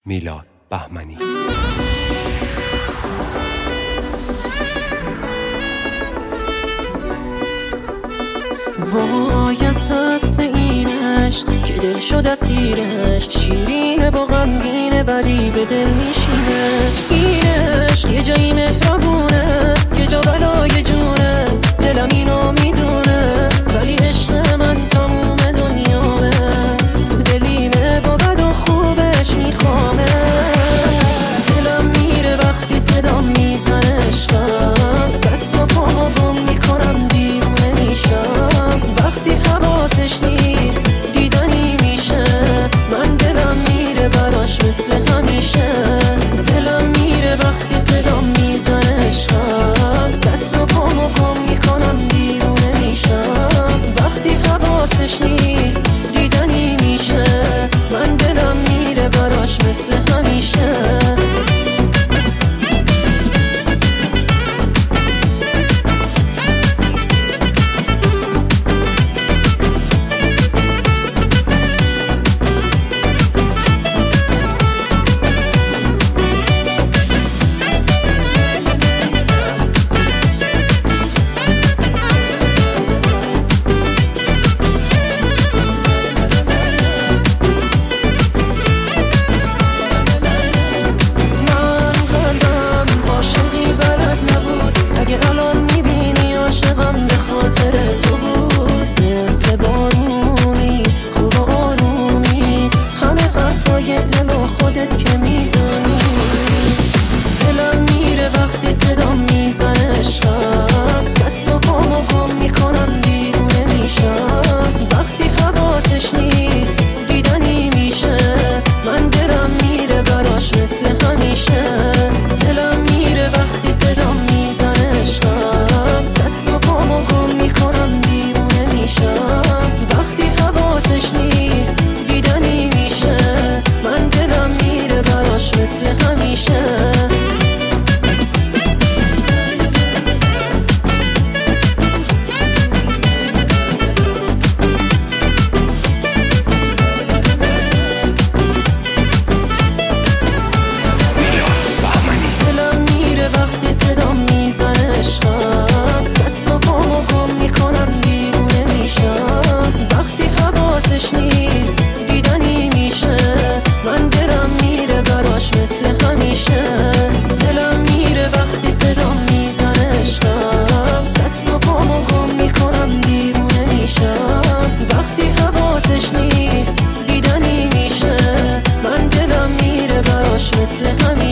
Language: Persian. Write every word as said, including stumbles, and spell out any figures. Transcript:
میلاد بهمنی. وای از دست اینش که دل شد اسیرش، شیرینه و غمگینه ولی به دل میشینه. اینش یه جایی مهربونه، یه جا بلای جونه، دلم اینو میدونه ولی عشق من تموم دنیامه. تو دلیمه با بد و خوبش میخوامه. دلم میره وقتی صدام میزنه عشقم، دست و پامو گم میکنم دیوونه میشم. وقتی حواسش نیست دیدنی میشه، من دلم میره براش مثل همیشه. دلم میره وقتی صدام میزنه عشقم، دست و پامو گم میکنم دیوونه میشم. وقتی حواسش نیست دیدنی میشه، من دلم میره براش مثل همیشه. مثل همیشه دلم میره وقتی صدام میزنه عشقم، دست و پامو گم میکنم دیوونه میشم. وقتی حواسش نیست دیدنی میشه، من دلم میره براش مثل همیشه. دلم میره وقتی صدام میزنه عشقم، دست و پامو گم میکنم دیوونه میشم. وقتی حواسش نیست دیدنی میشه، من دلم میره براش مثل همیشه.